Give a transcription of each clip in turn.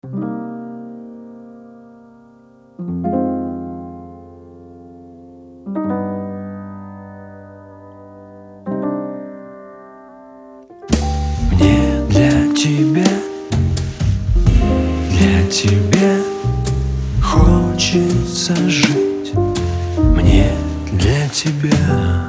Мне для тебя хочется жить. Мне для тебя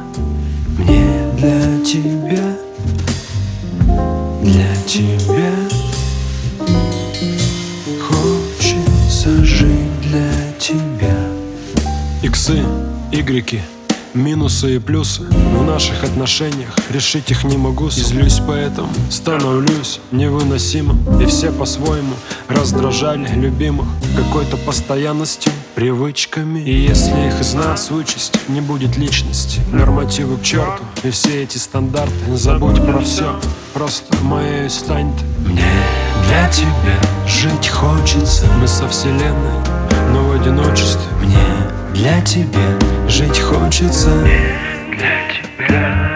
хочется жить для тебя. Иксы, игреки, минусы и плюсы в наших отношениях, решить их не могу. И злюсь, поэтому становлюсь невыносимым. И все по-своему раздражали любимых какой-то постоянностью, привычками. И если их из нас вычесть, не будет личности. Нормативы к черту, и все эти стандарты. Забудь про все, просто моей стань ты. Мне для тебя жить хочется. Мы со вселенной, но в одиночестве. Мне для тебя жить хочется. Мне для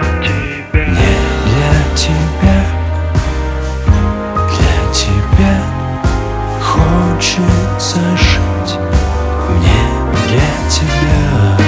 тебя хочется жить. Мне для тебя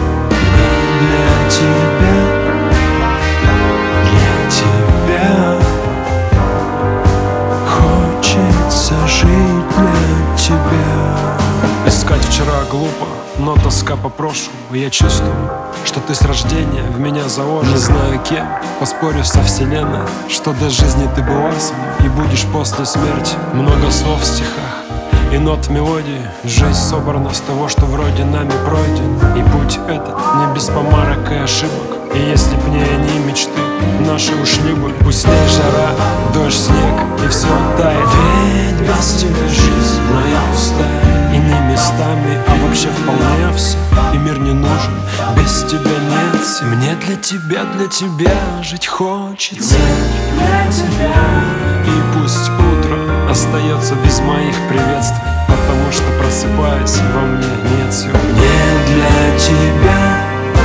хочется жить для тебя. Искать вчера глупо, но тоска по прошлому. Я чувствую, что ты с рождения в меня заложен. Не знаю кем, поспорю со вселенной, что до жизни ты была со мной и будешь после смерти. Много слов в стихах и нот в мелодии. Жизнь собрана с того, что вроде нами пройден. И путь этот не без помарок и ошибок. И если б не они мечты, наши ушли бы. Пусть снег, жара, дождь, снег, и все тает. Ведь без тебя жизнь моя пустая. И не местами, а вообще вполне все. И мир не нужен, без тебя нет сил. Мне для тебя жить хочется. Для тебя. И пусть утро остается без моих приветствий, потому что, просыпаясь, во мне нет сил. Мне для тебя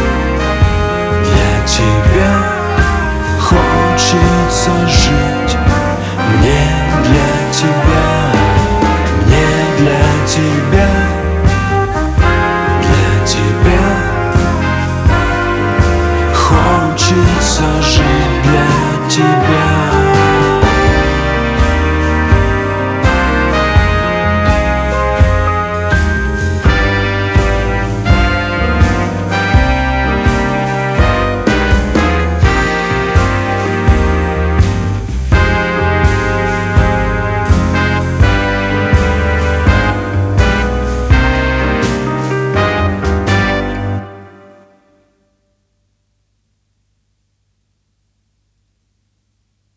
хочется жить. Мне для тебя